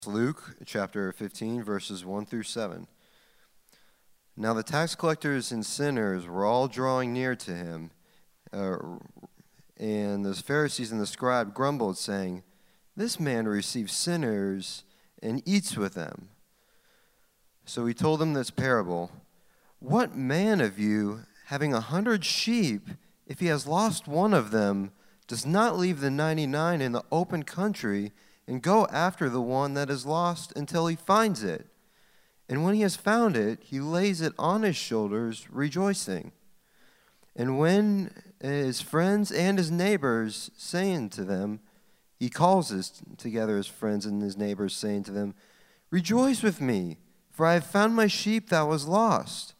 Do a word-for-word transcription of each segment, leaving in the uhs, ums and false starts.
Luke chapter fifteen, verses one through seven. Now the tax collectors and sinners were all drawing near to him, uh, and the Pharisees and the scribes grumbled, saying, "This man receives sinners and eats with them." So he told them this parable: "What man of you, having a hundred sheep, if he has lost one of them, does not leave the ninety-nine in the open country and go after the one that is lost until he finds it? And when he has found it, he lays it on his shoulders, rejoicing. And when his friends and his neighbors, saying to them, he calls his, together his friends and his neighbors, saying to them, 'Rejoice with me, for I have found my sheep that was lost.'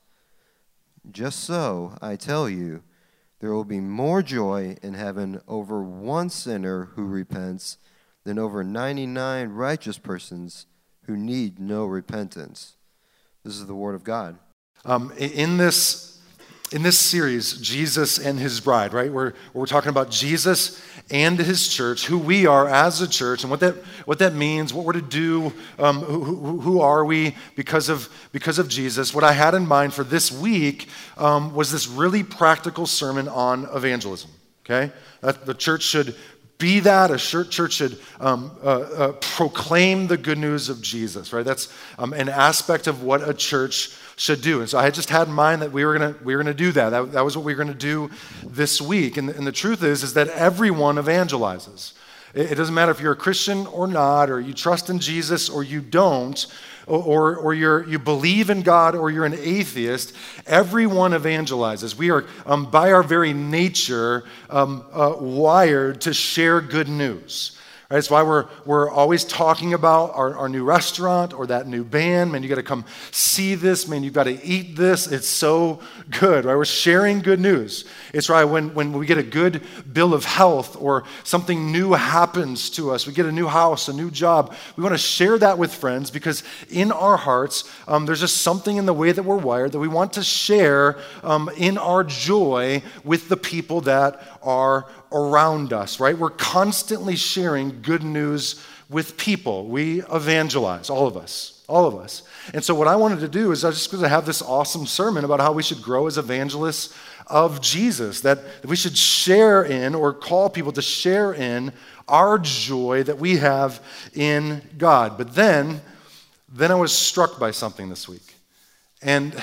Just so, I tell you, there will be more joy in heaven over one sinner who repents than over ninety-nine righteous persons who need no repentance." This is the word of God. Um, in this in this series, Jesus and his bride, right? We're we're talking about Jesus and his church, who we are as a church, and what that what that means, what we're to do, um, who, who, who are we because of because of Jesus. What I had in mind for this week um, was this really practical sermon on evangelism. Okay, that the church should be that. A church should um, uh, uh, proclaim the good news of Jesus, right? That's um, an aspect of what a church should do. And so I just had in mind that we were gonna we were gonna do that. That, that was what we were gonna do this week. And, and the truth is, is that everyone evangelizes. It, it doesn't matter if you're a Christian or not, or you trust in Jesus or you don't, or or you're you believe in God or you're an atheist. Everyone evangelizes. We are, um, by our very nature, um, uh, wired to share good news. Right? That's why we're we're always talking about our, our new restaurant or that new band. Man, you got to come see this. Man, you got to eat this. It's so good. Right? We're sharing good news. It's right when when we get a good bill of health or something new happens to us. We get a new house, a new job. We want to share that with friends because in our hearts, um, there's just something in the way that we're wired that we want to share um, in our joy with the people that are around us, right? We're constantly sharing good news with people. We evangelize, all of us, all of us. And so what I wanted to do is I was just going to have this awesome sermon about how we should grow as evangelists of Jesus, that we should share in or call people to share in our joy that we have in God. But then, then I was struck by something this week. And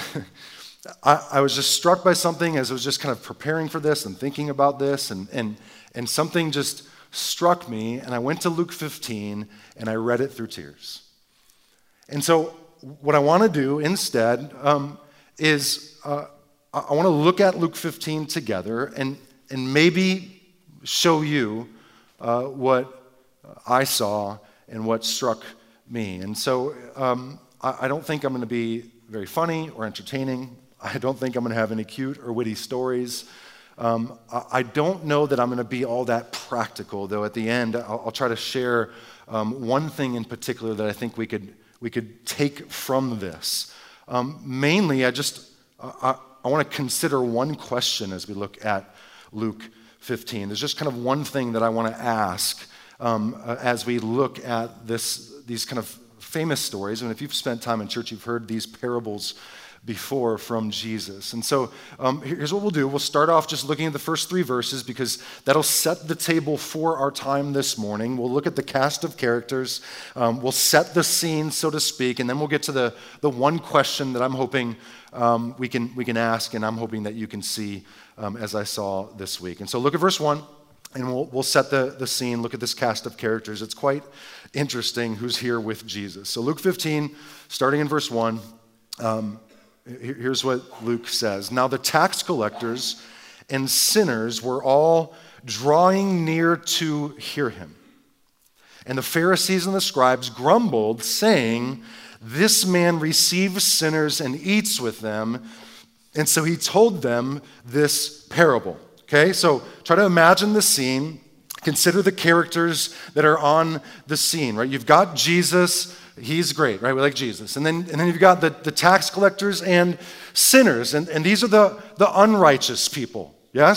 I, I was just struck by something as I was just kind of preparing for this and thinking about this, and and and something just struck me, and I went to Luke fifteen, and I read it through tears. And so what I want to do instead um, is uh, I want to look at Luke fifteen together and, and maybe show you uh, what I saw and what struck me. And so um, I, I don't think I'm going to be very funny or entertaining. I don't think I'm going to have any cute or witty stories. Um, I, I don't know that I'm going to be all that practical, though at the end I'll, I'll try to share um, one thing in particular that I think we could we could take from this. Um, mainly, I just I, I want to consider one question as we look at Luke fifteen. There's just kind of one thing that I want to ask um, uh, as we look at this these kind of famous stories. And if you've spent time in church, you've heard these parables before from Jesus. And so um, here's what we'll do. We'll start off just looking at the first three verses because that'll set the table for our time this morning. We'll look at the cast of characters. Um, we'll set the scene, so to speak, and then we'll get to the, the one question that I'm hoping um, we can we can ask, and I'm hoping that you can see um, as I saw this week. And so look at verse one, and we'll, we'll set the, the scene. Look at this cast of characters. It's quite interesting who's here with Jesus. So Luke fifteen, starting in verse one, um, here's what Luke says. Now the tax collectors and sinners were all drawing near to hear him. And the Pharisees and the scribes grumbled, saying, "This man receives sinners and eats with them." And so he told them this parable. Okay, so try to imagine the scene. Consider the characters that are on the scene, right? You've got Jesus. He's great, right? We like Jesus. And then and then you've got the, the tax collectors and sinners. And, and these are the, the unrighteous people, yes?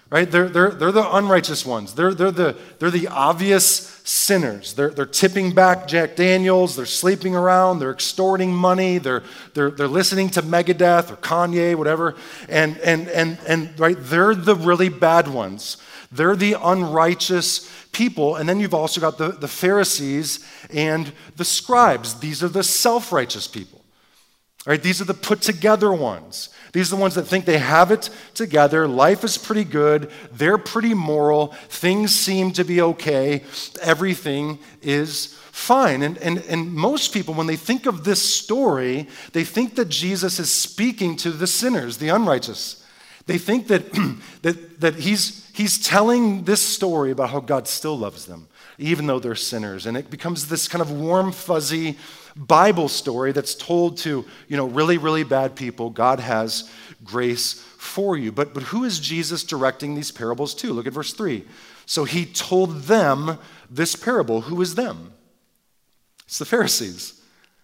right? They're, they're, they're the unrighteous ones. They're, they're, the, they're the obvious sinners. They're, they're tipping back Jack Daniels. They're sleeping around. They're extorting money. They're, they're, they're listening to Megadeth or Kanye, whatever. And, and, and, and right, they're the really bad ones. They're the unrighteous people. And then you've also got the, the Pharisees and the scribes. These are the self-righteous people. Right? These are the put-together ones. These are the ones that think they have it together. Life is pretty good. They're pretty moral. Things seem to be okay. Everything is fine. And, and, and most people, when they think of this story, they think that Jesus is speaking to the sinners, the unrighteous. They think that, that, that he's, he's telling this story about how God still loves them, even though they're sinners. And it becomes this kind of warm, fuzzy Bible story that's told to, you know, really, really bad people. God has grace for you. But, but who is Jesus directing these parables to? Look at verse three. So he told them this parable. Who is them? It's the Pharisees.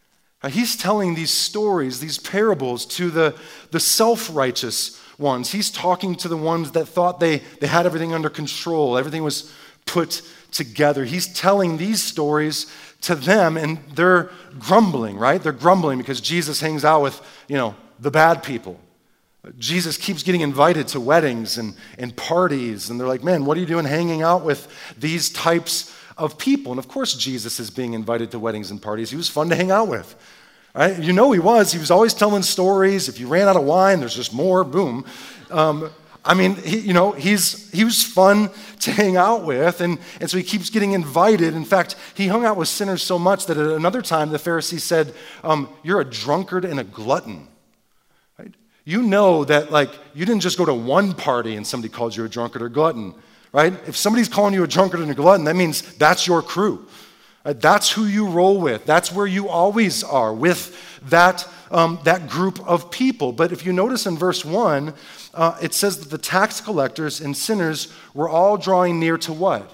He's telling these stories, these parables to the, the self-righteous ones. He's talking to the ones that thought they, they had everything under control. Everything was put together. He's telling these stories to them, and they're grumbling, right? They're grumbling because Jesus hangs out with, you know, the bad people. Jesus keeps getting invited to weddings and, and parties, and they're like, man, what are you doing hanging out with these types of people? And of course Jesus is being invited to weddings and parties. He was fun to hang out with. Right? You know he was. He was always telling stories. If you ran out of wine, there's just more, boom. Um, I mean, he, you know, he's he was fun to hang out with, and, and so he keeps getting invited. In fact, he hung out with sinners so much that at another time the Pharisees said, um, you're a drunkard and a glutton. Right? You know that, like, you didn't just go to one party and somebody called you a drunkard or glutton, right? If somebody's calling you a drunkard and a glutton, that means that's your crew. Right? That's who you roll with. That's where you always are, with that, um, that group of people. But if you notice in verse one, uh, it says that the tax collectors and sinners were all drawing near to what?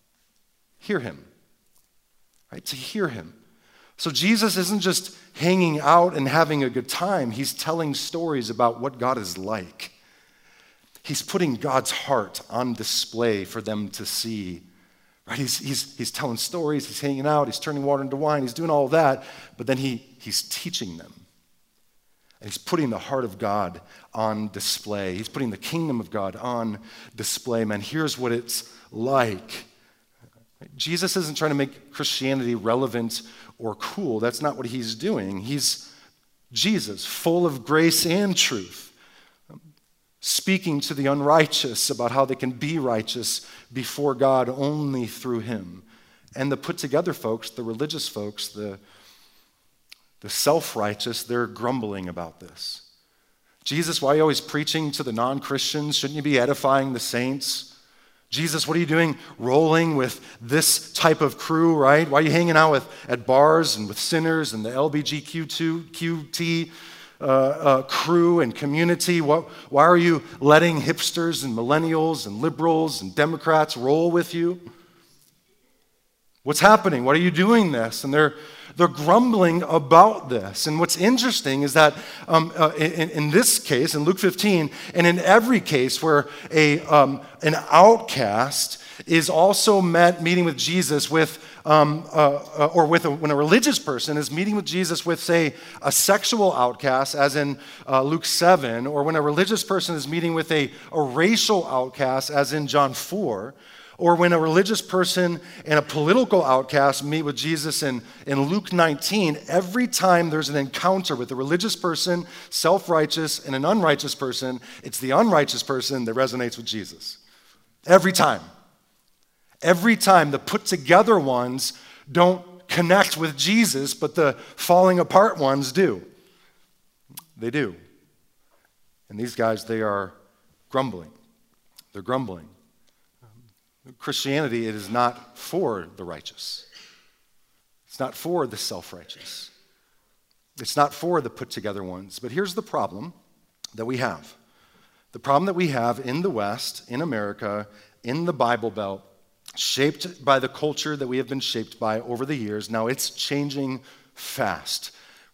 Hear him. Right? To hear him. So Jesus isn't just hanging out and having a good time. He's telling stories about what God is like. He's putting God's heart on display for them to see. Right? He's, he's, he's telling stories, he's hanging out, he's turning water into wine, he's doing all of that, but then he, he's teaching them. And he's putting the heart of God on display. He's putting the kingdom of God on display. Man, here's what it's like. Jesus isn't trying to make Christianity relevant or cool. That's not what he's doing. He's Jesus, full of grace and truth, speaking to the unrighteous about how they can be righteous before God only through him. And the put-together folks, the religious folks, the, the self-righteous, they're grumbling about this. Jesus, why are you always preaching to the non-Christians? Shouldn't you be edifying the saints? Jesus, what are you doing rolling with this type of crew, right? Why are you hanging out with at bars and with sinners and the L G B T Q two Uh, uh, crew and community? What, why are you letting hipsters and millennials and liberals and Democrats roll with you? What's happening? Why are you doing this? And they're they're grumbling about this. And what's interesting is that um, uh, in, in this case, in Luke fifteen, and in every case where a um, an outcast is also met meeting with Jesus with Um, uh, uh, or with a, when a religious person is meeting with Jesus with, say, a sexual outcast, as in uh, Luke seven, or when a religious person is meeting with a, a racial outcast, as in John four, or when a religious person and a political outcast meet with Jesus in, in Luke nineteen, every time there's an encounter with a religious person, self-righteous, and an unrighteous person, it's the unrighteous person that resonates with Jesus. Every time. Every time the put-together ones don't connect with Jesus, but the falling apart ones do. They do. And these guys, they are grumbling. They're grumbling. Christianity, it is not for the righteous. It's not for the self-righteous. It's not for the put-together ones. But here's the problem that we have. The problem that we have in the West, in America, in the Bible Belt, shaped by the culture that we have been shaped by over the years. Now, it's changing fast,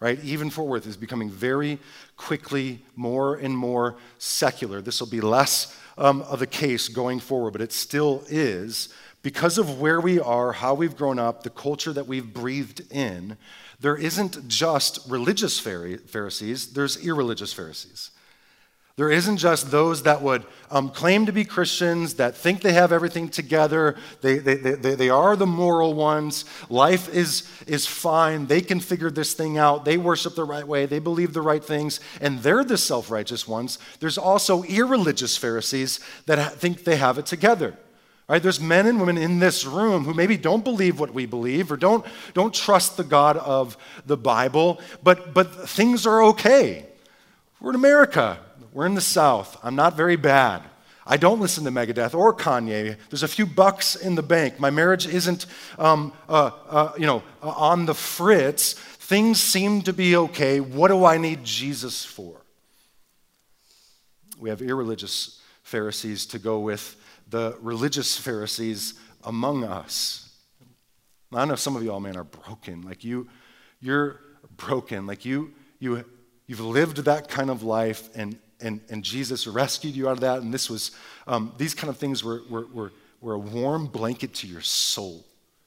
right? Even Fort Worth is becoming very quickly more and more secular. This will be less um, of the case going forward, but it still is. Because of where we are, how we've grown up, the culture that we've breathed in, there isn't just religious Pharisees, there's irreligious Pharisees. There isn't just those that would um, claim to be Christians, that think they have everything together. They, they, they, they are the moral ones. Life is, is fine. They can figure this thing out. They worship the right way. They believe the right things. And they're the self-righteous ones. There's also irreligious Pharisees that think they have it together. Right? There's men and women in this room who maybe don't believe what we believe or don't, don't trust the God of the Bible, but, but things are okay. We're in America. We're in the South. I'm not very bad. I don't listen to Megadeth or Kanye. There's a few bucks in the bank. My marriage isn't, um, uh, uh, you know, uh, on the fritz. Things seem to be okay. What do I need Jesus for? We have irreligious Pharisees to go with the religious Pharisees among us. I know some of you all, man, are broken. Like you, you're broken. Like you, you, you've lived that kind of life, and And, and Jesus rescued you out of that, and this was, um, these kind of things were, were, were, were a warm blanket to your soul.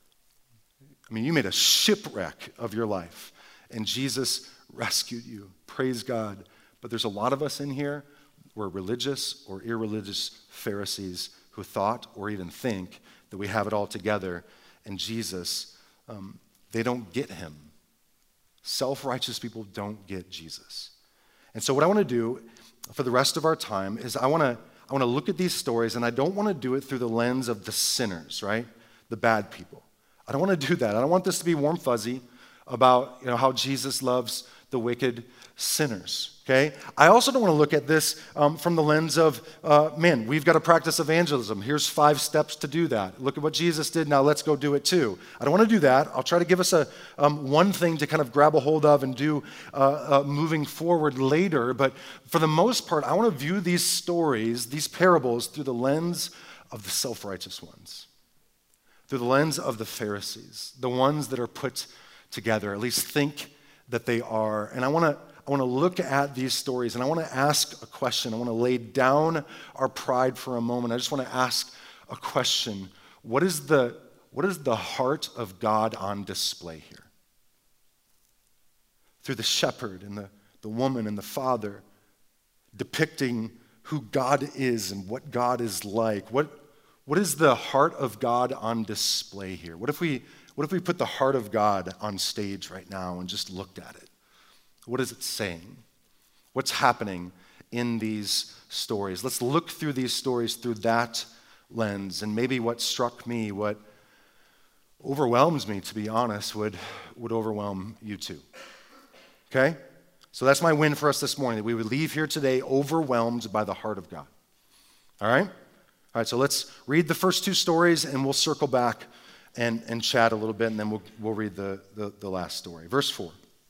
I mean, you made a shipwreck of your life, and Jesus rescued you. Praise God. But there's a lot of us in here who are religious or irreligious Pharisees who thought or even think that we have it all together, and Jesus, um, they don't get him. Self-righteous people don't get Jesus. And so what I want to do for the rest of our time is I want to I want to look at these stories, and I don't want to do it through the lens of the sinners, right? The bad people. I don't want to do that. I don't want this to be warm fuzzy about, you know, how Jesus loves the wicked sinners, okay? I also don't want to look at this um, from the lens of, uh, man, we've got to practice evangelism. Here's five steps to do that. Look at what Jesus did. Now let's go do it too. I don't want to do that. I'll try to give us a um, one thing to kind of grab a hold of and do uh, uh, moving forward later. But for the most part, I want to view these stories, these parables, through the lens of the self-righteous ones, through the lens of the Pharisees, the ones that are put together, at least think that they are. And I want to I want to look at these stories, and I want to ask a question. I want to lay down our pride for a moment. I just want to ask a question. What is the, what is the heart of God on display here? Through the shepherd and the, the woman and the father, depicting who God is and what God is like. What, what is the heart of God on display here? What if we, what if we put the heart of God on stage right now and just looked at it? What is it saying? What's happening in these stories? Let's look through these stories through that lens. And maybe what struck me, what overwhelms me, to be honest, would, would overwhelm you too. Okay? So that's my win for us this morning, that we would leave here today overwhelmed by the heart of God. All right? All right, so let's read the first two stories, and we'll circle back and, and chat a little bit, and then we'll, we'll read the, the, the last story. Verse four.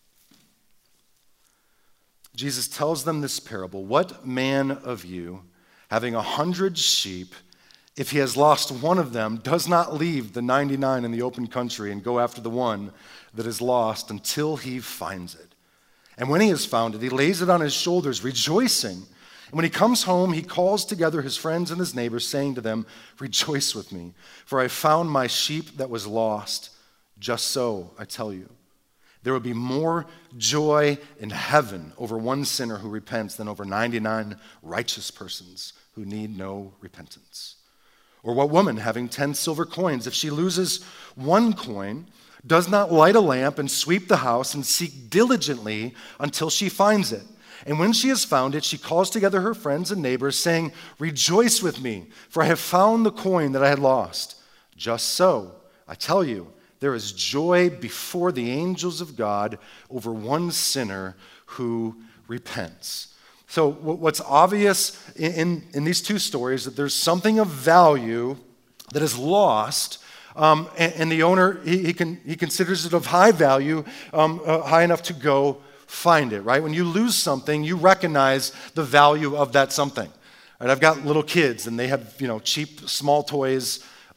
Jesus tells them this parable. What man of you, having a hundred sheep, if he has lost one of them, does not leave the ninety-nine in the open country and go after the one that is lost until he finds it? And when he has found it, he lays it on his shoulders, rejoicing. And when he comes home, he calls together his friends and his neighbors, saying to them, "Rejoice with me, for I found my sheep that was lost. Just so, I tell you, there will be more joy in heaven over one sinner who repents than over ninety-nine righteous persons who need no repentance. Or what woman, having ten silver coins, if she loses one coin, does not light a lamp and sweep the house and seek diligently until she finds it? And when she has found it, she calls together her friends and neighbors, saying, 'Rejoice with me, for I have found the coin that I had lost.' Just so, I tell you, there is joy before the angels of God over one sinner who repents." So what's obvious in, in, in these two stories is that there's something of value that is lost, um, and, and the owner, he, he, can, he considers it of high value, um, uh, high enough to go find it, right? When you lose something, you recognize the value of that something. Right? I've got little kids, and they have, you know, cheap, small toys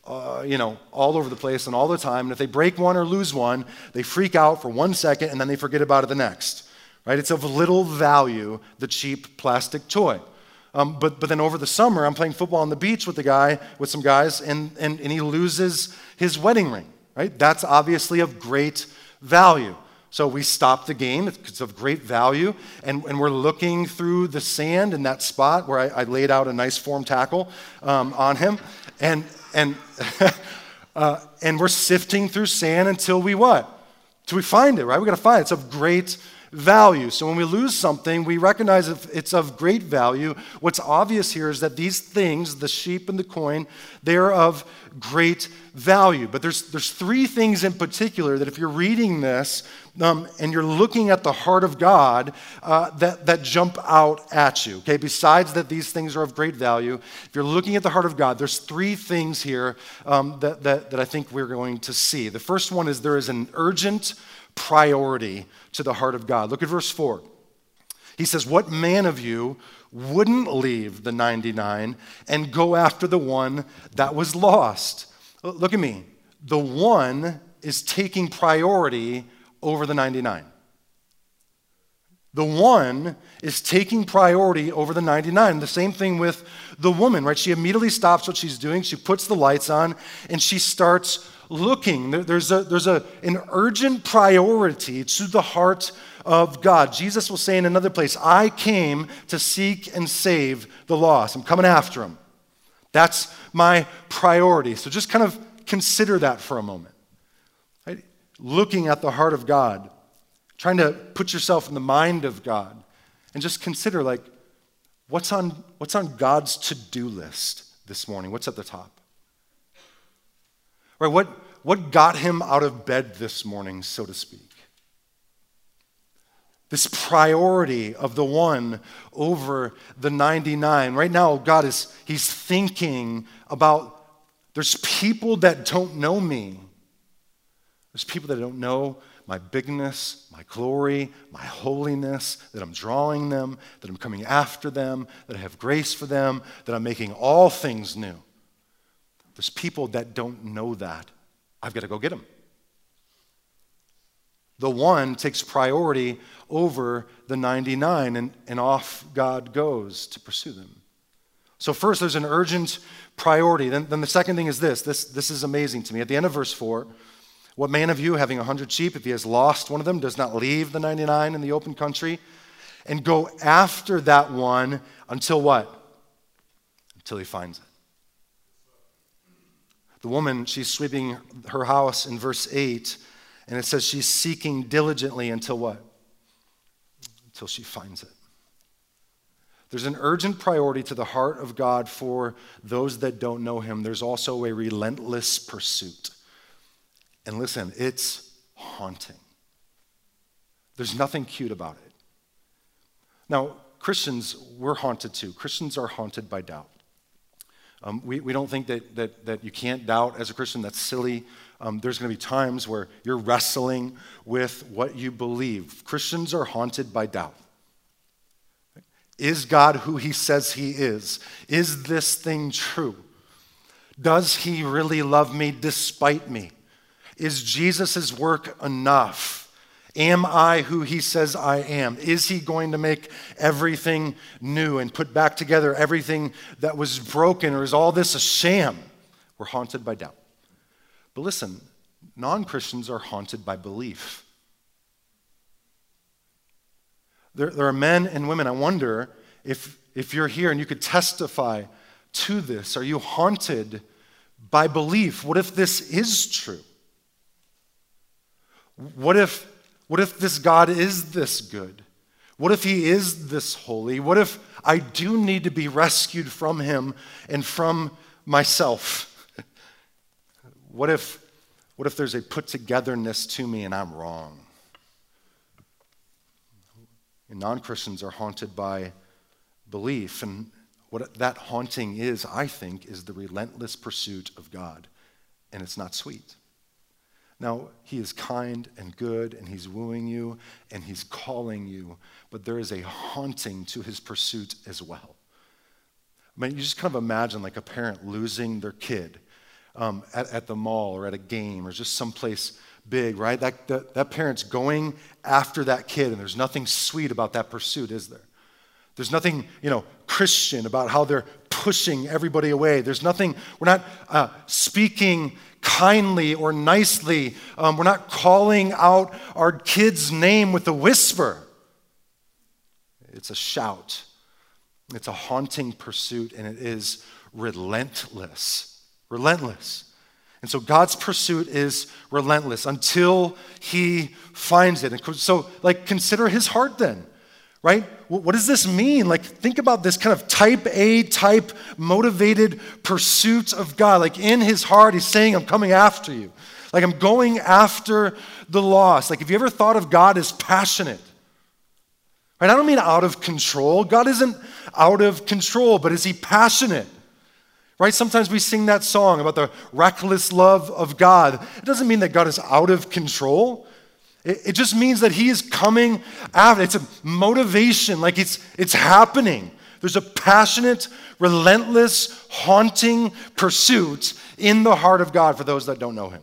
uh, you know, all over the place and all the time. And if they break one or lose one, they freak out for one second and then they forget about it the next. Right? It's of little value, the cheap plastic toy. Um, but, but then over the summer, I'm playing football on the beach with the guy, with some guys, and, and, and he loses his wedding ring. Right? That's obviously of great value. So we stop the game. It's of great value. And, and we're looking through the sand in that spot where I, I laid out a nice form tackle um, on him. And, and, uh, and we're sifting through sand until we what? Until we find it, right? We got to find it. It's of great value. So when we lose something, we recognize if it's of great value. What's obvious here is that these things, the sheep and the coin, they're of great value. But there's there's three things in particular that if you're reading this um, and you're looking at the heart of God, uh, that, that jump out at you. Okay, besides that these things are of great value, if you're looking at the heart of God, there's three things here um, that, that, that I think we're going to see. The first one is there is an urgent priority to the heart of God. Look at verse four. He says, "What man of you wouldn't leave the ninety-nine and go after the one that was lost?" Look at me. The one is taking priority over the ninety-nine. The one is taking priority over the ninety-nine. The same thing with the woman, right? She immediately stops what she's doing. She puts the lights on and she starts looking. There's a there's a an urgent priority to the heart of God. Jesus will say in another place, "I came to seek and save the lost." I'm coming after him. That's my priority. So just kind of consider that for a moment. Right? Looking at the heart of God, trying to put yourself in the mind of God, and just consider, like, what's on what's on God's to-do list this morning? What's at the top? Right? What, what got him out of bed this morning, so to speak? This priority of the one over the ninety-nine. Right now, God is, he's thinking about, there's people that don't know me. There's people that don't know my bigness, my glory, my holiness, that I'm drawing them, that I'm coming after them, that I have grace for them, that I'm making all things new. There's people that don't know that. I've got to go get them. The one takes priority over the ninety-nine, and, and off God goes to pursue them. So first, there's an urgent priority. Then, then the second thing is this. this. This is amazing to me. At the end of verse four, "What man of you, having a hundred sheep, if he has lost one of them, does not leave the ninety-nine in the open country and go after that one until what? Until he finds it." The woman, she's sweeping her house in verse eight, and it says she's seeking diligently until what? Until she finds it. There's an urgent priority to the heart of God for those that don't know him. There's also a relentless pursuit. And listen, it's haunting. There's nothing cute about it. Now, Christians, we're haunted too. Christians are haunted by doubt. Um, we, we don't think that, that, that you can't doubt as a Christian. That's silly. Um, there's going to be times where you're wrestling with what you believe. Christians are haunted by doubt. Is God who he says he is? Is this thing true? Does he really love me despite me? Is Jesus' work enough? Am I who he says I am? Is he going to make everything new and put back together everything that was broken? Or is all this a sham? We're haunted by doubt. But listen, non-Christians are haunted by belief. There, there are men and women, I wonder if, if you're here and you could testify to this. Are you haunted by belief? What if this is true? What if, what if this God is this good? What if he is this holy? What if I do need to be rescued from him and from myself? What if, what if there's a put-togetherness to me and I'm wrong? And non-Christians are haunted by belief. And what that haunting is, I think, is the relentless pursuit of God. And it's not sweet. Now, he is kind and good, and he's wooing you, and he's calling you, but there is a haunting to his pursuit as well. I mean, you just kind of imagine like a parent losing their kid, um, at, at the mall or at a game or just someplace big, right? That, that, that parent's going after that kid, and there's nothing sweet about that pursuit, is there? There's nothing, you know, Christian about how they're pushing everybody away. There's nothing, we're not uh, speaking kindly or nicely. Um, we're not calling out our kid's name with a whisper. It's a shout. It's a haunting pursuit, and it is relentless. Relentless. And so God's pursuit is relentless until he finds it. And so, like, consider his heart then, right? What does this mean? Like, think about this kind of type A type motivated pursuit of God. Like, in his heart, he's saying, I'm coming after you. Like, I'm going after the lost. Like, have you ever thought of God as passionate? Right? I don't mean out of control. God isn't out of control, but is he passionate? Right? Sometimes we sing that song about the reckless love of God. It doesn't mean that God is out of control. It, it just means that he is coming after. It's a motivation, like it's, it's happening. There's a passionate, relentless, haunting pursuit in the heart of God for those that don't know him.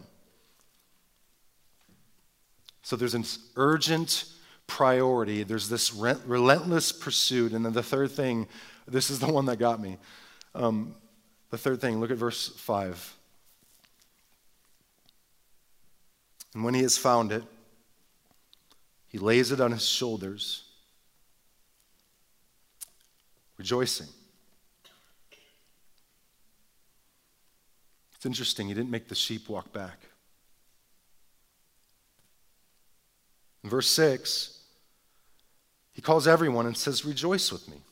So there's an urgent priority. There's this re- relentless pursuit. And then the third thing, this is the one that got me. Um, The third thing, look at verse five. And when he has found it, he lays it on his shoulders, rejoicing. It's interesting, he didn't make the sheep walk back. In verse six, he calls everyone and says, rejoice with me.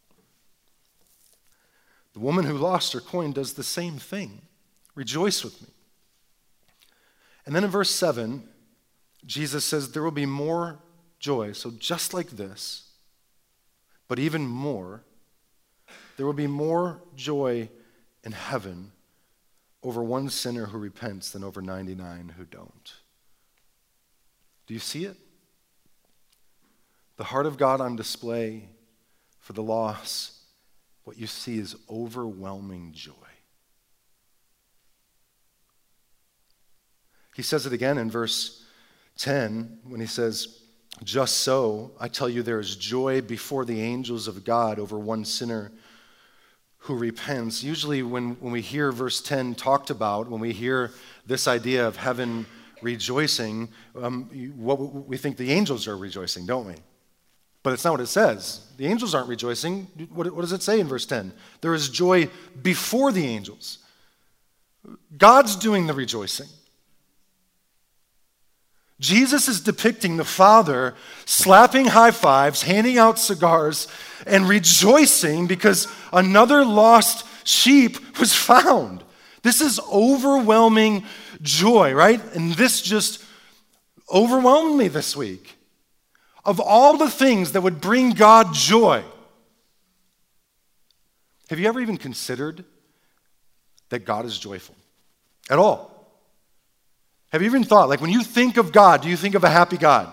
The woman who lost her coin does the same thing. Rejoice with me. And then in verse seven, Jesus says there will be more joy. So just like this, but even more, there will be more joy in heaven over one sinner who repents than over ninety-nine who don't. Do you see it? The heart of God on display for the lost. What you see is overwhelming joy. He says it again in verse ten when he says, just so, I tell you there is joy before the angels of God over one sinner who repents. Usually when, when we hear verse ten talked about, when we hear this idea of heaven rejoicing, um, what we think the angels are rejoicing, don't we? But it's not what it says. The angels aren't rejoicing. What, what does it say in verse ten? There is joy before the angels. God's doing the rejoicing. Jesus is depicting the Father slapping high fives, handing out cigars, and rejoicing because another lost sheep was found. This is overwhelming joy, right? And this just overwhelmed me this week. Of all the things that would bring God joy, have you ever even considered that God is joyful at all? Have you even thought, like when you think of God, do you think of a happy God?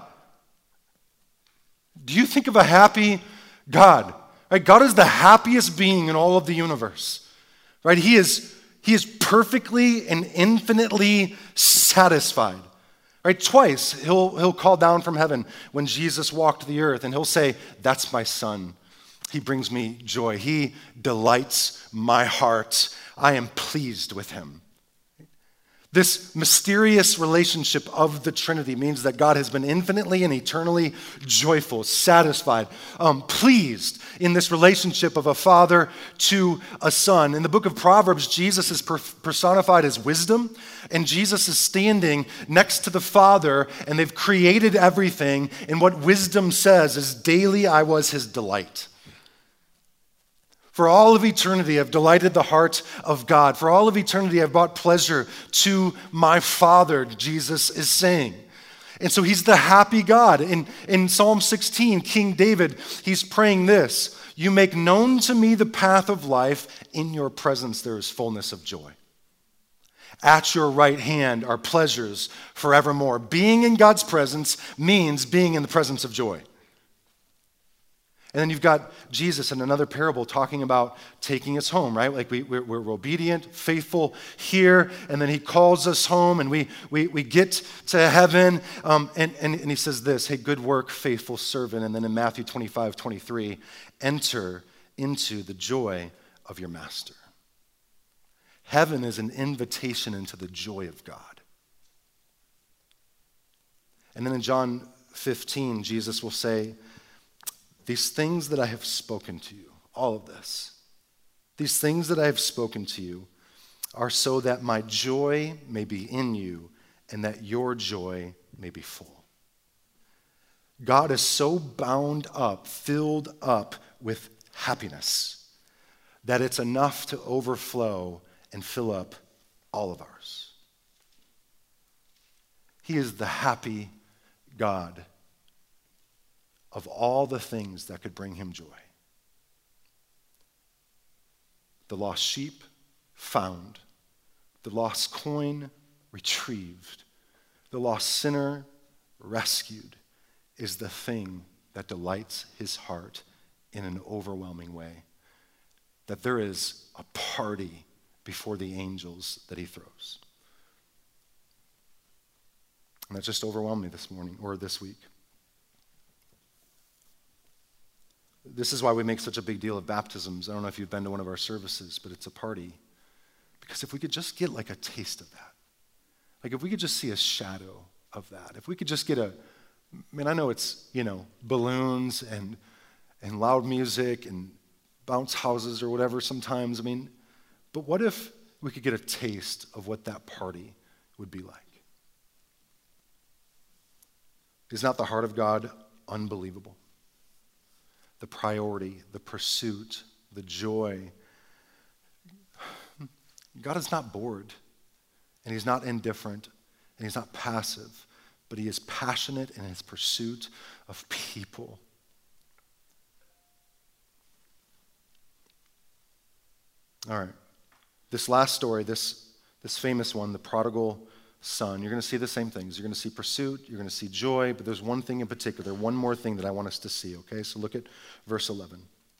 Do you think of a happy God? Right? God is the happiest being in all of the universe. Right? He is, he is perfectly and infinitely satisfied. Right, twice he'll, he'll call down from heaven when Jesus walked the earth, and he'll say, that's my son. He brings me joy. He delights my heart. I am pleased with him. This mysterious relationship of the Trinity means that God has been infinitely and eternally joyful, satisfied, um, pleased in this relationship of a father to a son. In the book of Proverbs, Jesus is per- personified as wisdom, and Jesus is standing next to the Father, and they've created everything, and what wisdom says is, daily I was his delight. For all of eternity, I've delighted the heart of God. For all of eternity, I've brought pleasure to my Father, Jesus is saying. And so he's the happy God. In, in Psalm sixteen, King David, he's praying this, you make known to me the path of life. In your presence there is fullness of joy. At your right hand are pleasures forevermore. Being in God's presence means being in the presence of joy. And then you've got Jesus in another parable talking about taking us home, right? Like we, we're, we're obedient, faithful here, and then he calls us home, and we we, we get to heaven, um, and, and, and he says this, hey, good work, faithful servant. And then in Matthew twenty-five, twenty-three, enter into the joy of your master. Heaven is an invitation into the joy of God. And then in John fifteen, Jesus will say, these things that I have spoken to you, all of this, these things that I have spoken to you are so that my joy may be in you and that your joy may be full. God is so bound up, filled up with happiness that it's enough to overflow and fill up all of ours. He is the happy God of all the things that could bring him joy. The lost sheep found, the lost coin retrieved, the lost sinner rescued is the thing that delights his heart in an overwhelming way. That there is a party before the angels that he throws. And that just overwhelmed me this morning or this week. This is why we make such a big deal of baptisms. I don't know if you've been to one of our services, but it's a party. Because if we could just get like a taste of that, like if we could just see a shadow of that, if we could just get a, I mean, I know it's, you know, balloons and and loud music and bounce houses or whatever sometimes, I mean, but what if we could get a taste of what that party would be like? Is not the heart of God unbelievable? The priority, the pursuit, the joy. God is not bored, and he's not indifferent, and he's not passive, but he is passionate in his pursuit of people. All right. This last story, this, this famous one, the prodigal son, you're going to see the same things. You're going to see pursuit, you're going to see joy, but there's one thing in particular, one more thing that I want us to see, okay? So look at verse eleven.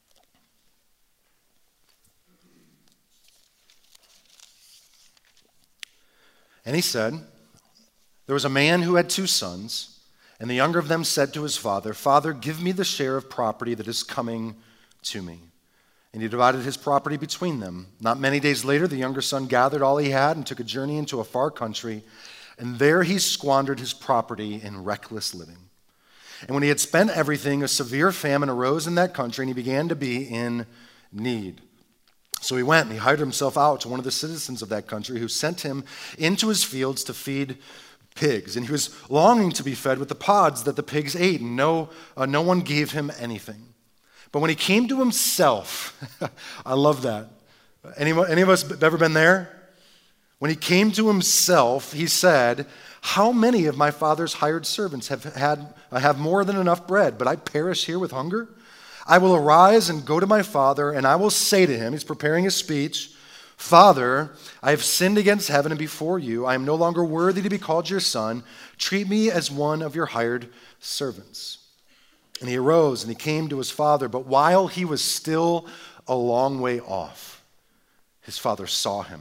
And he said, there was a man who had two sons, and the younger of them said to his father, Father, give me the share of property that is coming to me. And he divided his property between them. Not many days later, the younger son gathered all he had and took a journey into a far country, and there he squandered his property in reckless living. And when he had spent everything, a severe famine arose in that country, and he began to be in need. So he went and he hired himself out to one of the citizens of that country, who sent him into his fields to feed pigs. And he was longing to be fed with the pods that the pigs ate, and no, uh, no one gave him anything. But when he came to himself, I love that. Any, any of us ever been there? When he came to himself, he said, how many of my father's hired servants have had have more than enough bread, but I perish here with hunger? I will arise and go to my father, and I will say to him, he's preparing a speech, Father, I have sinned against heaven and before you. I am no longer worthy to be called your son. Treat me as one of your hired servants. And he arose and he came to his father, but while he was still a long way off, his father saw him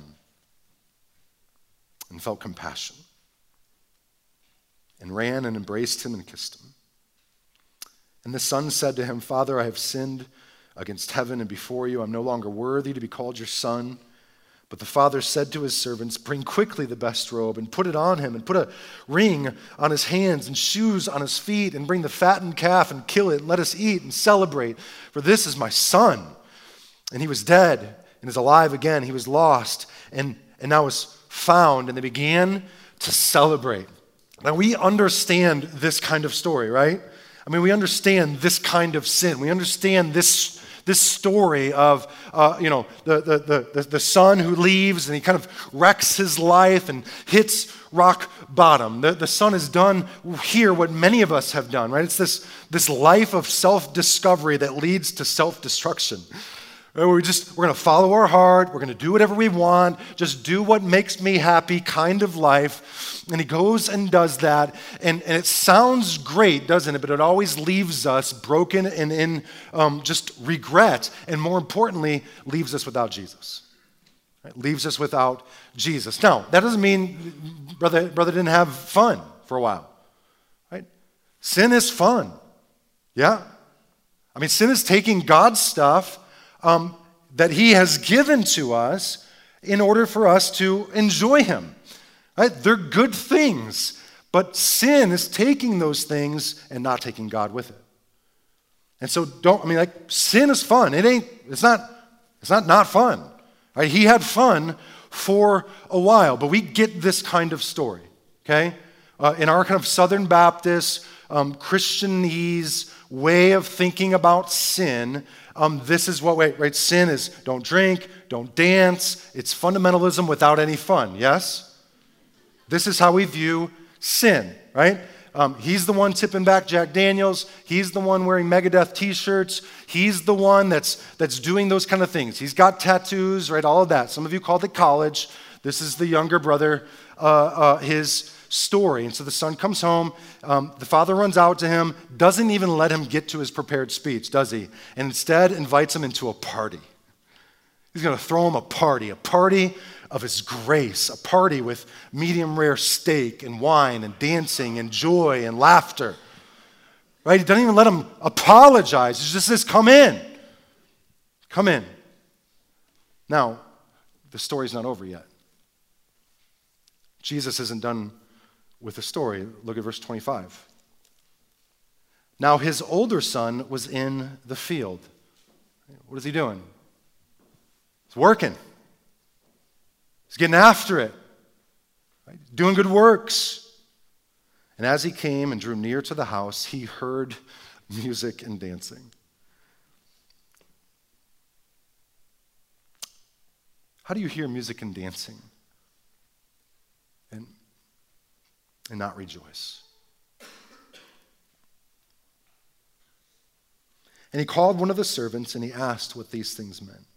and felt compassion and ran and embraced him and kissed him. And the son said to him, Father, I have sinned against heaven and before you. I'm no longer worthy to be called your son. But the father said to his servants, bring quickly the best robe and put it on him, and put a ring on his hands and shoes on his feet, and bring the fattened calf and kill it, and let us eat and celebrate. For this is my son. And he was dead and is alive again. He was lost and, and now is found. And they began to celebrate. Now we understand this kind of story, right? I mean, we understand this kind of sin. We understand this This story of, uh, you know, the, the, the, the son who leaves and he kind of wrecks his life and hits rock bottom. The, the son has done here what many of us have done, right? It's this, this life of self-discovery that leads to self-destruction, Right? We just, we're going to follow our heart. We're going to do whatever we want. Just do what makes me happy kind of life. And he goes and does that. And, and it sounds great, doesn't it? But it always leaves us broken and in um, just regret. And more importantly, leaves us without Jesus. Right? Leaves us without Jesus. Now, that doesn't mean brother, brother didn't have fun for a while. Right? Sin is fun. Yeah. I mean, sin is taking God's stuff um, that he has given to us in order for us to enjoy him. Right? They're good things, but sin is taking those things and not taking God with it. And so don't, I mean, like, sin is fun. It ain't, it's not, it's not not fun. Right? He had fun for a while, but we get this kind of story, okay? Uh, in our kind of Southern Baptist, um, Christianese way of thinking about sin, um, this is what, wait, right? Sin is don't drink, don't dance. It's fundamentalism without any fun, yes? This is how we view sin, right? Um, he's the one tipping back Jack Daniels. He's the one wearing Megadeth t-shirts. He's the one that's that's doing those kind of things. He's got tattoos, right? All of that. Some of you called it college. This is the younger brother, uh, uh, his story. And so the son comes home. Um, the father runs out to him, doesn't even let him get to his prepared speech, does he? And instead invites him into a party. He's going to throw him a party, a party of his grace, a party with medium rare steak and wine and dancing and joy and laughter. Right? He doesn't even let him apologize. He just says, come in. Come in. Now, the story's not over yet. Jesus isn't done with the story. Look at verse twenty-five. Now his older son was in the field. What is he doing? He's working. He's getting after it. Right? Doing good works. And as he came and drew near to the house, he heard music and dancing. How do you hear music and dancing and, and not rejoice? And he called one of the servants and he asked what these things meant.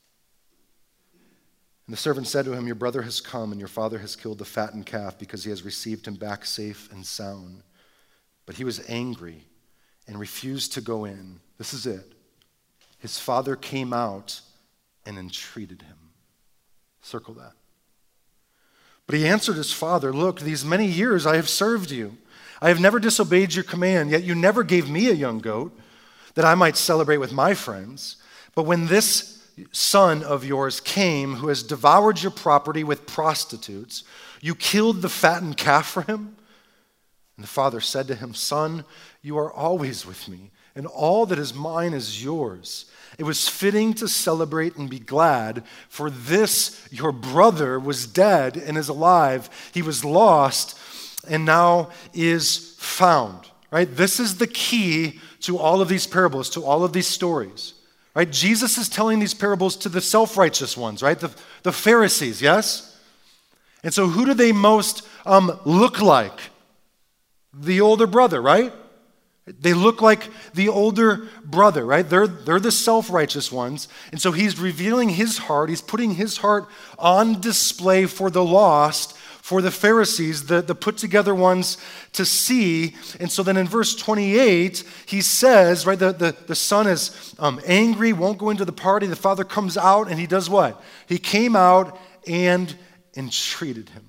And the servant said to him, your brother has come and your father has killed the fattened calf because he has received him back safe and sound. But he was angry and refused to go in. This is it. His father came out and entreated him. Circle that. But he answered his father, look, these many years I have served you. I have never disobeyed your command, yet you never gave me a young goat that I might celebrate with my friends. But when this son of yours came who has devoured your property with prostitutes, you killed the fattened calf for him? And the father said to him, son, you are always with me, and all that is mine is yours. It was fitting to celebrate and be glad, for this your brother was dead and is alive. He was lost and now is found. Right? This is the key to all of these parables, to all of these stories. Right? Jesus is telling these parables to the self-righteous ones, right? The, the Pharisees, yes? And so who do they most um, look like? The older brother, right? They look like the older brother, right? They're, they're the self-righteous ones. And so he's revealing his heart. He's putting his heart on display for the lost, for the Pharisees, the, the put-together ones to see. And so then in verse twenty-eight, he says, right, the, the, the son is um, angry, won't go into the party. The father comes out, and he does what? He came out and entreated him.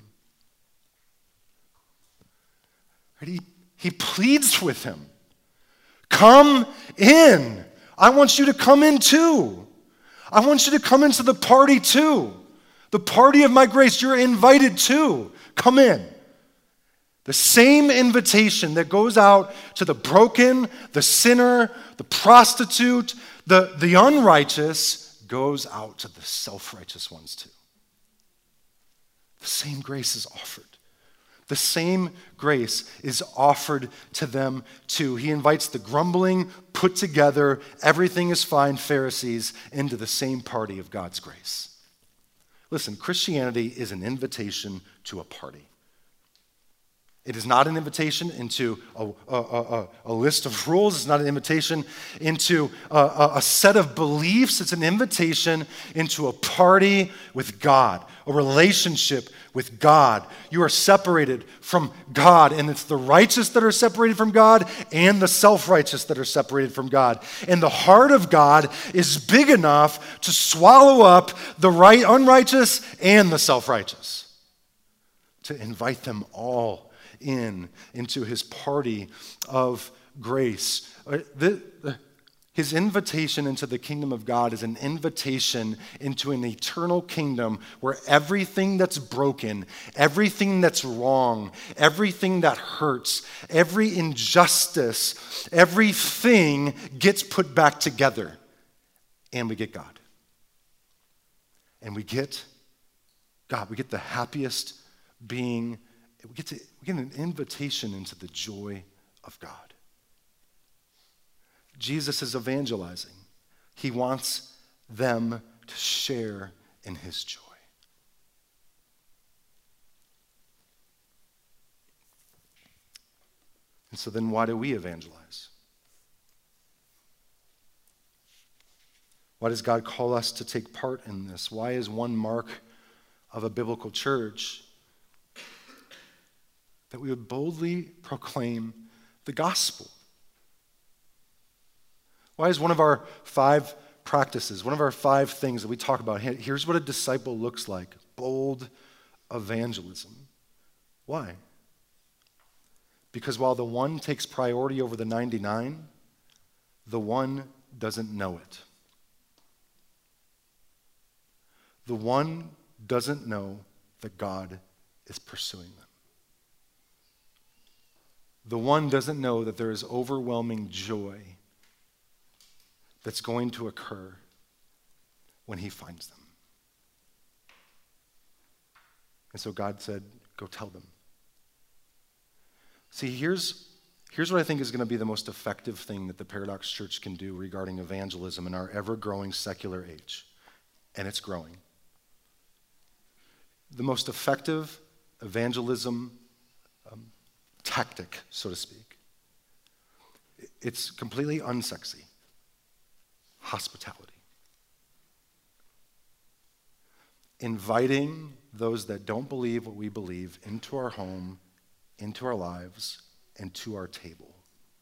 Right? He, he pleads with him. Come in. I want you to come in too. I want you to come into the party too. The party of my grace, you're invited to. Come in. The same invitation that goes out to the broken, the sinner, the prostitute, the, the unrighteous, goes out to the self-righteous ones too. The same grace is offered. The same grace is offered to them too. He invites the grumbling, put together, everything is fine Pharisees into the same party of God's grace. Listen, Christianity is an invitation to a party. It is not an invitation into a, a, a, a list of rules. It's not an invitation into a, a, a set of beliefs. It's an invitation into a party with God, a relationship with God. You are separated from God, and it's the righteous that are separated from God and the self-righteous that are separated from God. And the heart of God is big enough to swallow up the right, unrighteous and the self-righteous, to invite them all in into his party of grace. The, the, his invitation into the kingdom of God is an invitation into an eternal kingdom where everything that's broken, everything that's wrong, everything that hurts, every injustice, everything gets put back together, and we get God. And we get God. We get the happiest being. We get, to, we get an invitation into the joy of God. Jesus is evangelizing. He wants them to share in his joy. And so then why do we evangelize? Why does God call us to take part in this? Why is one mark of a biblical church that we would boldly proclaim the gospel? Why is one of our five practices, one of our five things that we talk about, here's what a disciple looks like, bold evangelism. Why? Because while the one takes priority over the ninety-nine, the one doesn't know it. The one doesn't know that God is pursuing them. The one doesn't know that there is overwhelming joy that's going to occur when he finds them. And so God said, go tell them. See, here's, here's what I think is going to be the most effective thing that the Paradox Church can do regarding evangelism in our ever-growing secular age. And it's growing. The most effective evangelism um, tactic, so to speak. It's completely unsexy. Hospitality. Inviting those that don't believe what we believe into our home, into our lives, and to our table.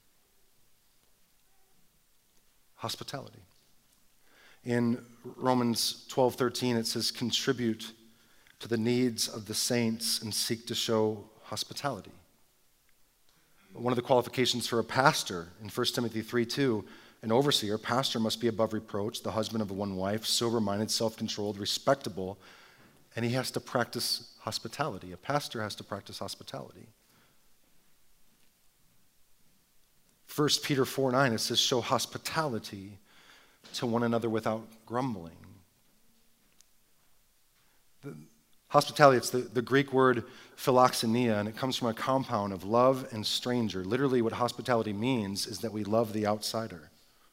Hospitality. In Romans twelve thirteen, it says, contribute to the needs of the saints and seek to show hospitality. One of the qualifications for a pastor in First Timothy three two, an overseer, pastor must be above reproach, the husband of one wife, sober-minded, self-controlled, respectable, and he has to practice hospitality. A pastor has to practice hospitality. First Peter four nine, it says, show hospitality to one another without grumbling. The, Hospitality, it's the, the Greek word philoxenia, and it comes from a compound of love and stranger. Literally, what hospitality means is that we love the outsider.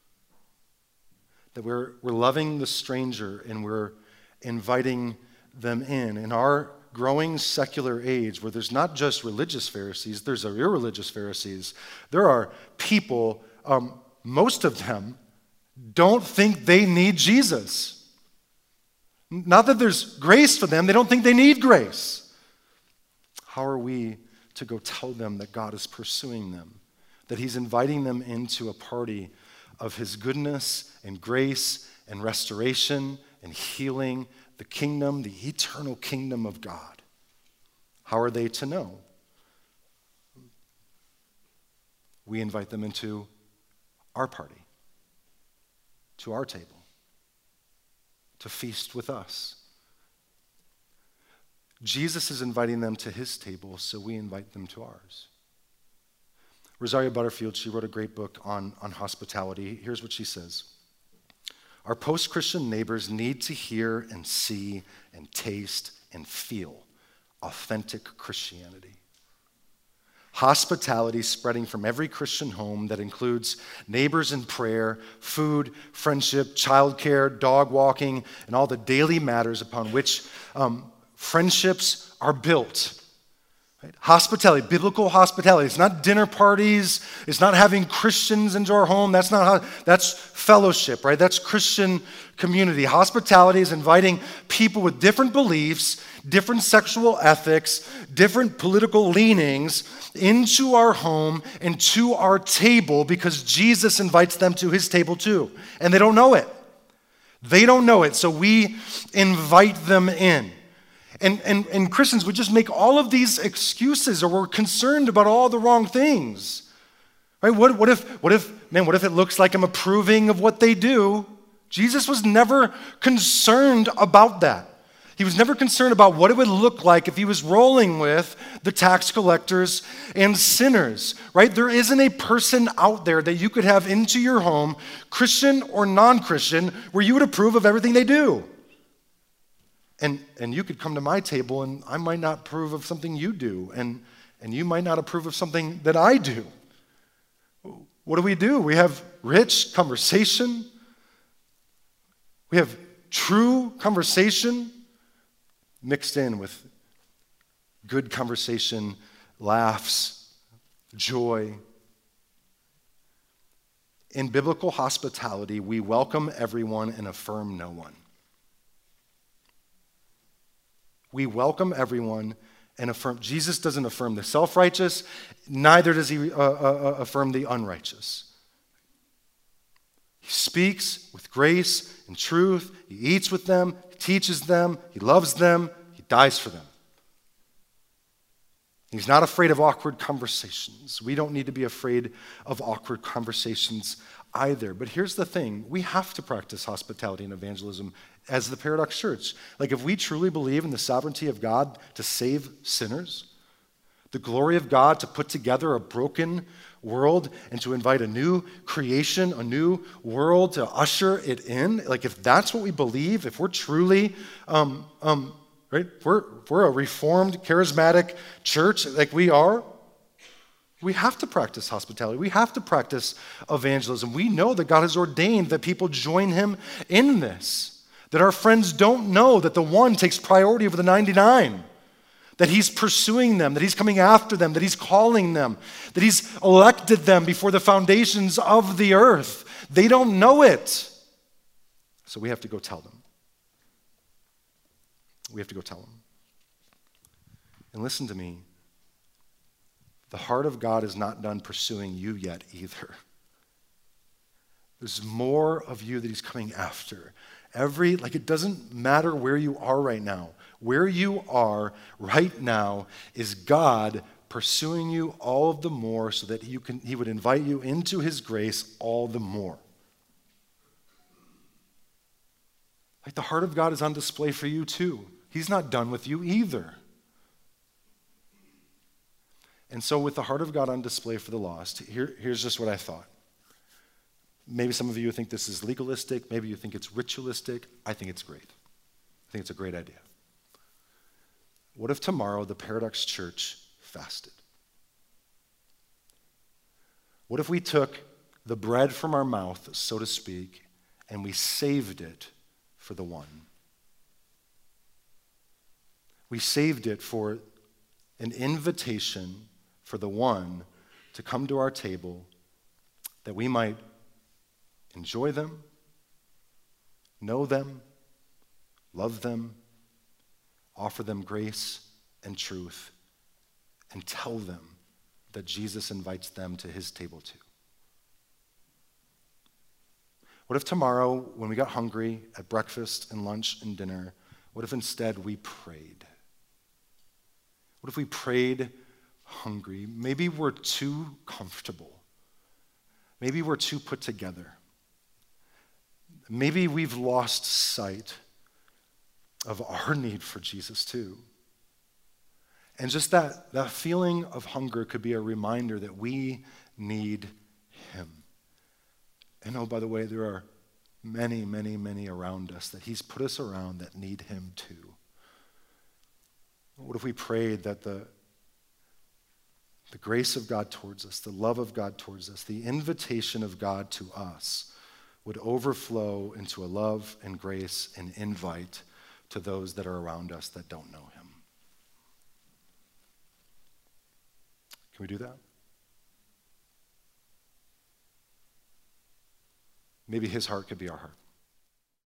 That we're, we're loving the stranger and we're inviting them in. In our growing secular age, where there's not just religious Pharisees, there's irreligious Pharisees. There are people, um, most of them don't think they need Jesus. Not that there's grace for them, they don't think they need grace. How are we to go tell them that God is pursuing them, that he's inviting them into a party of his goodness and grace and restoration and healing, the kingdom, the eternal kingdom of God? How are they to know? We invite them into our party, to our table, to feast with us. Jesus is inviting them to his table, so we invite them to ours. Rosaria Butterfield, she wrote a great book on, on hospitality. Here's what she says. Our post-Christian neighbors need to hear and see and taste and feel authentic Christianity. Hospitality spreading from every Christian home that includes neighbors in prayer, food, friendship, childcare, dog walking, and all the daily matters upon which um, friendships are built. Right? Hospitality, biblical hospitality. It's not dinner parties. It's not having Christians into our home. That's not how, that's fellowship, right? That's Christian community. Hospitality is inviting people with different beliefs, different sexual ethics, different political leanings into our home and to our table because Jesus invites them to his table too. And they don't know it. They don't know it, so we invite them in. And, and, and Christians would just make all of these excuses, or we're concerned about all the wrong things. Right? What, what if, what if, man, what if it looks like I'm approving of what they do? Jesus was never concerned about that. He was never concerned about what it would look like if he was rolling with the tax collectors and sinners, right? There isn't a person out there that you could have into your home, Christian or non-Christian, where you would approve of everything they do. And, and you could come to my table and I might not approve of something you do, and, and you might not approve of something that I do. What do we do? We have rich conversation. We have true conversation mixed in with good conversation, laughs, joy. In biblical hospitality, we welcome everyone and affirm no one. We welcome everyone and affirm. Jesus doesn't affirm the self-righteous, neither does he uh, uh, affirm the unrighteous. He speaks with grace and truth. He eats with them, he teaches them, he loves them, he dies for them. He's not afraid of awkward conversations. We don't need to be afraid of awkward conversations either. But here's the thing. We have to practice hospitality and evangelism as the Paradox Church. Like, if we truly believe in the sovereignty of God to save sinners, the glory of God to put together a broken world and to invite a new creation, a new world to usher it in, like if that's what we believe, if we're truly, um, um, right, we're, we're a reformed, charismatic church like we are, we have to practice hospitality. We have to practice evangelism. We know that God has ordained that people join him in this, that our friends don't know that the one takes priority over the ninety-nine, that he's pursuing them, that he's coming after them, that he's calling them, that he's elected them before the foundations of the earth. They don't know it. So we have to go tell them. We have to go tell them. And listen to me. The heart of God is not done pursuing you yet either. There's more of you that he's coming after. Every, like it doesn't matter where you are right now. Where you are right now is God pursuing you all the more so that you can, he would invite you into his grace all the more. Like the heart of God is on display for you too. He's not done with you either. And so with the heart of God on display for the lost, here, here's just what I thought. Maybe some of you think this is legalistic. Maybe you think it's ritualistic. I think it's great. I think it's a great idea. What if tomorrow the Paradox Church fasted? What if we took the bread from our mouth, so to speak, and we saved it for the one? We saved it for an invitation for the one to come to our table that we might enjoy them, know them, love them, offer them grace and truth, and tell them that Jesus invites them to his table too. What if tomorrow, when we got hungry at breakfast and lunch and dinner, what if instead we prayed? What if we prayed hungry? Maybe we're too comfortable. Maybe we're too put together. Maybe we've lost sight of our need for Jesus too. And just that, that feeling of hunger could be a reminder that we need him. And oh, by the way, there are many, many, many around us that he's put us around that need him too. What if we prayed that the, the grace of God towards us, the love of God towards us, the invitation of God to us would overflow into a love and grace and invite to those that are around us that don't know him? Can we do that? Maybe his heart could be our heart.